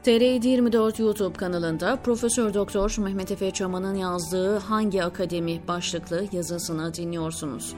TR24 YouTube kanalında Profesör Doktor Mehmet Efe Çaman'ın yazdığı Hangi Akademi başlıklı yazısını dinliyorsunuz.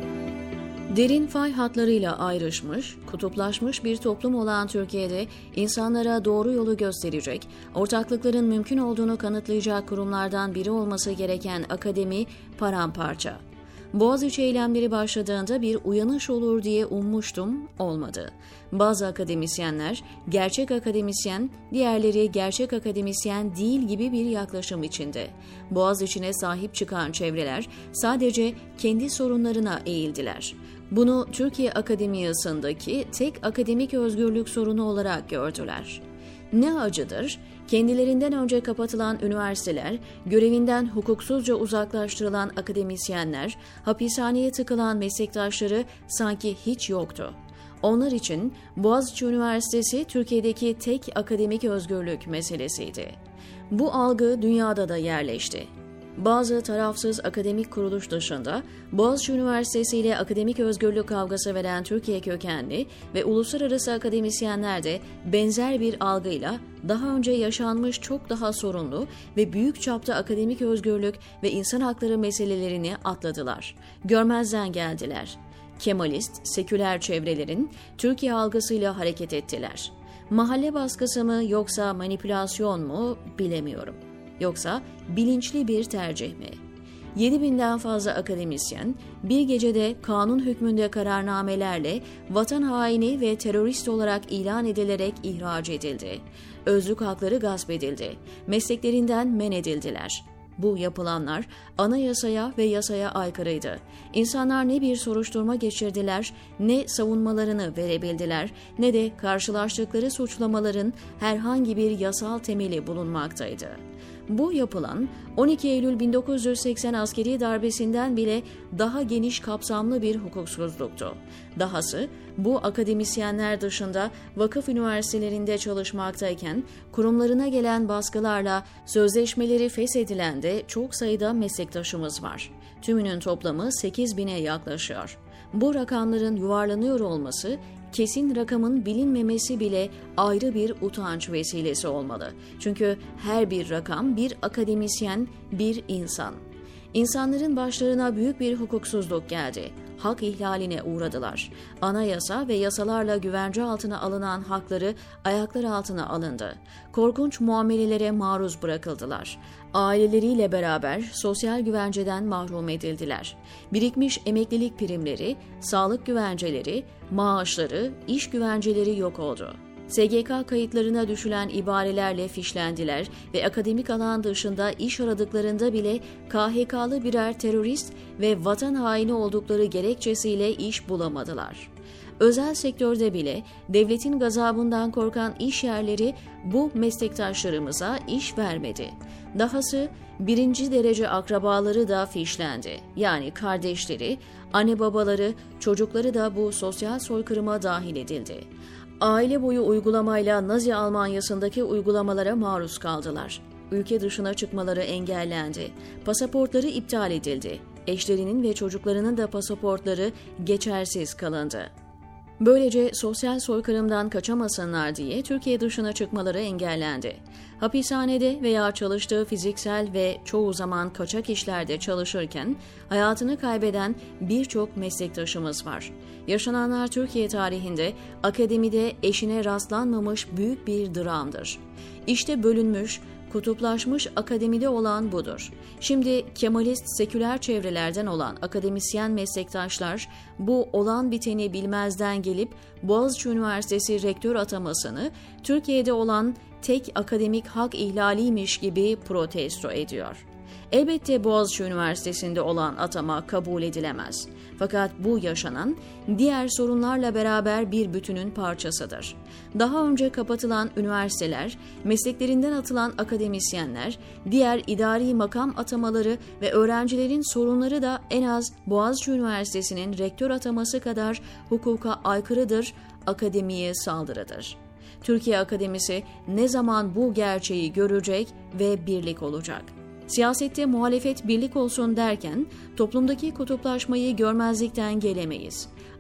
Derin fay hatlarıyla ayrışmış, kutuplaşmış bir toplum olan Türkiye'de insanlara doğru yolu gösterecek, ortaklıkların mümkün olduğunu kanıtlayacak kurumlardan biri olması gereken akademi paramparça. Boğaziçi eylemleri başladığında bir uyanış olur diye ummuştum, olmadı. Bazı akademisyenler, gerçek akademisyen, diğerleri gerçek akademisyen değil gibi bir yaklaşım içinde. Boğaziçi'ne sahip çıkan çevreler sadece kendi sorunlarına eğildiler. Bunu Türkiye akademiyasındaki tek akademik özgürlük sorunu olarak gördüler. Ne acıdır, kendilerinden önce kapatılan üniversiteler, görevinden hukuksuzca uzaklaştırılan akademisyenler, hapishaneye tıkılan meslektaşları sanki hiç yoktu. Onlar için Boğaziçi Üniversitesi Türkiye'deki tek akademik özgürlük meselesiydi. Bu algı dünyada da yerleşti. Bazı tarafsız akademik kuruluş dışında Boğaziçi Üniversitesi ile akademik özgürlük kavgası veren Türkiye kökenli ve uluslararası akademisyenler de benzer bir algıyla daha önce yaşanmış çok daha sorunlu ve büyük çapta akademik özgürlük ve insan hakları meselelerini atladılar. Görmezden geldiler. Kemalist, seküler çevrelerin Türkiye algısıyla hareket ettiler. Mahalle baskısı mı yoksa manipülasyon mu bilemiyorum. Yoksa bilinçli bir tercih mi? 7.000'den fazla akademisyen bir gecede kanun hükmünde kararnamelerle vatan haini ve terörist olarak ilan edilerek ihraç edildi. Özlük hakları gasp edildi. Mesleklerinden men edildiler. Bu yapılanlar anayasaya ve yasaya aykırıydı. İnsanlar ne bir soruşturma geçirdiler, ne savunmalarını verebildiler, ne de karşılaştıkları suçlamaların herhangi bir yasal temeli bulunmaktaydı. Bu yapılan 12 Eylül 1980 askeri darbesinden bile daha geniş kapsamlı bir hukuksuzluktu. Dahası bu akademisyenler dışında vakıf üniversitelerinde çalışmaktayken kurumlarına gelen baskılarla sözleşmeleri feshedilen de çok sayıda meslektaşımız var. Tümünün toplamı 8.000'e yaklaşıyor. Bu rakamların yuvarlanıyor olması, kesin rakamın bilinmemesi bile ayrı bir utanç vesilesi olmalı. Çünkü her bir rakam bir akademisyen, bir insan. İnsanların başlarına büyük bir hukuksuzluk geldi. Hak ihlaline uğradılar. Anayasa ve yasalarla güvence altına alınan hakları ayaklar altına alındı. Korkunç muamelelere maruz bırakıldılar. Aileleriyle beraber sosyal güvenceden mahrum edildiler. Birikmiş emeklilik primleri, sağlık güvenceleri, maaşları, iş güvenceleri yok oldu. SGK kayıtlarına düşülen ibarelerle fişlendiler ve akademik alan dışında iş aradıklarında bile KHK'lı birer terörist ve vatan haini oldukları gerekçesiyle iş bulamadılar. Özel sektörde bile devletin gazabından korkan iş yerleri bu meslektaşlarımıza iş vermedi. Dahası birinci derece akrabaları da fişlendi. Yani kardeşleri, anne babaları, çocukları da bu sosyal soykırıma dahil edildi. Aile boyu uygulamayla Nazi Almanyası'ndaki uygulamalara maruz kaldılar. Ülke dışına çıkmaları engellendi. Pasaportları iptal edildi. Eşlerinin ve çocuklarının da pasaportları geçersiz kılındı. Böylece sosyal soykırımdan kaçamasınlar diye Türkiye dışına çıkmaları engellendi. Hapishanede veya çalıştığı fiziksel ve çoğu zaman kaçak işlerde çalışırken hayatını kaybeden birçok meslektaşımız var. Yaşananlar Türkiye tarihinde akademide eşine rastlanmamış büyük bir dramdır. İşte bölünmüş, kutuplaşmış akademide olan budur. Şimdi Kemalist seküler çevrelerden olan akademisyen meslektaşlar bu olan biteni bilmezden gelip Boğaziçi Üniversitesi rektör atamasını Türkiye'de olan tek akademik hak ihlaliymiş gibi protesto ediyor. Elbette Boğaziçi Üniversitesi'nde olan atama kabul edilemez. Fakat bu yaşanan diğer sorunlarla beraber bir bütünün parçasıdır. Daha önce kapatılan üniversiteler, mesleklerinden atılan akademisyenler, diğer idari makam atamaları ve öğrencilerin sorunları da en az Boğaziçi Üniversitesi'nin rektör ataması kadar hukuka aykırıdır, akademiye saldırıdır. Türkiye Akademisi ne zaman bu gerçeği görecek ve birlik olacak? Siyasette muhalefet birlik olsun derken toplumdaki kutuplaşmayı görmezlikten gelemeyiz.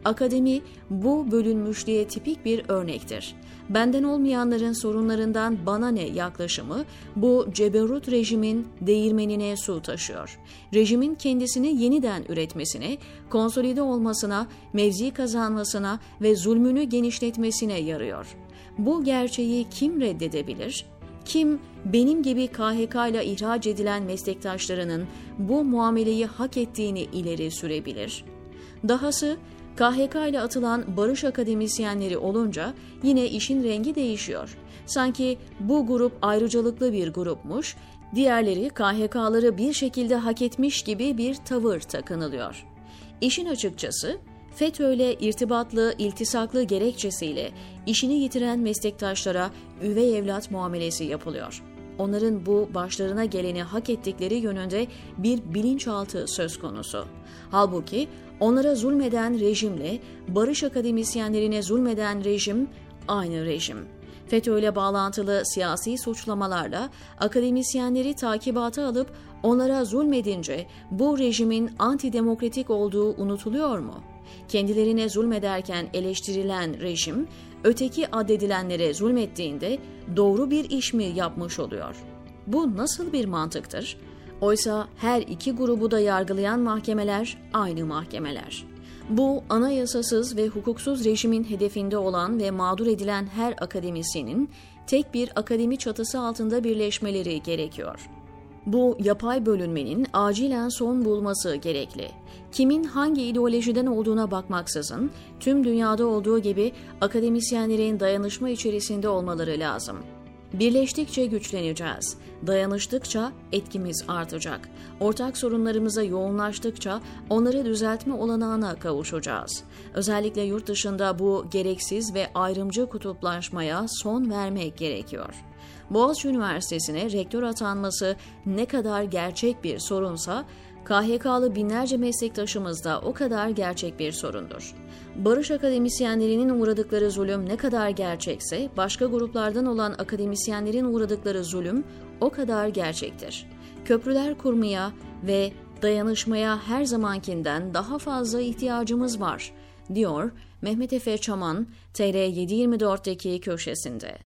Akademi bu bölünmüşlüğe tipik bir örnektir. Benden olmayanların sorunlarından bana ne yaklaşımı bu ceberut rejimin değirmenine su taşıyor. Rejimin kendisini yeniden üretmesine, konsolide olmasına, mevzi kazanmasına ve zulmünü genişletmesine yarıyor. Bu gerçeği kim reddedebilir? Kim benim gibi KHK ile ihraç edilen meslektaşlarının bu muameleyi hak ettiğini ileri sürebilir? Dahası KHK ile atılan barış akademisyenleri olunca yine işin rengi değişiyor. Sanki bu grup ayrıcalıklı bir grupmuş, diğerleri KHK'ları bir şekilde hak etmiş gibi bir tavır takınılıyor. İşin açıkçası FETÖ'yle irtibatlı, iltisaklı gerekçesiyle işini yitiren meslektaşlara üvey evlat muamelesi yapılıyor. Onların bu başlarına geleni hak ettikleri yönünde bir bilinçaltı söz konusu. Halbuki onlara zulmeden rejimle barış akademisyenlerine zulmeden rejim aynı rejim. FETÖ'yle bağlantılı siyasi suçlamalarla akademisyenleri takibata alıp onlara zulmedince bu rejimin antidemokratik olduğu unutuluyor mu? Kendilerine zulmederken eleştirilen rejim, öteki addedilenlere zulmettiğinde doğru bir iş mi yapmış oluyor? Bu nasıl bir mantıktır? Oysa her iki grubu da yargılayan mahkemeler aynı mahkemeler. Bu anayasasız ve hukuksuz rejimin hedefinde olan ve mağdur edilen her akademisyenin tek bir akademi çatısı altında birleşmeleri gerekiyor. Bu yapay bölünmenin acilen son bulması gerekli. Kimin hangi ideolojiden olduğuna bakmaksızın tüm dünyada olduğu gibi akademisyenlerin dayanışma içerisinde olmaları lazım. Birleştikçe güçleneceğiz. Dayanıştıkça etkimiz artacak. Ortak sorunlarımıza yoğunlaştıkça onları düzeltme olanağına kavuşacağız. Özellikle yurt dışında bu gereksiz ve ayrımcı kutuplaşmaya son vermek gerekiyor. Boğaziçi Üniversitesi'ne rektör atanması ne kadar gerçek bir sorunsa, KHK'lı binlerce meslektaşımız da o kadar gerçek bir sorundur. Barış akademisyenlerinin uğradıkları zulüm ne kadar gerçekse, başka gruplardan olan akademisyenlerin uğradıkları zulüm o kadar gerçektir. Köprüler kurmaya ve dayanışmaya her zamankinden daha fazla ihtiyacımız var, diyor Mehmet Efe Çaman, TR724'deki köşesinde.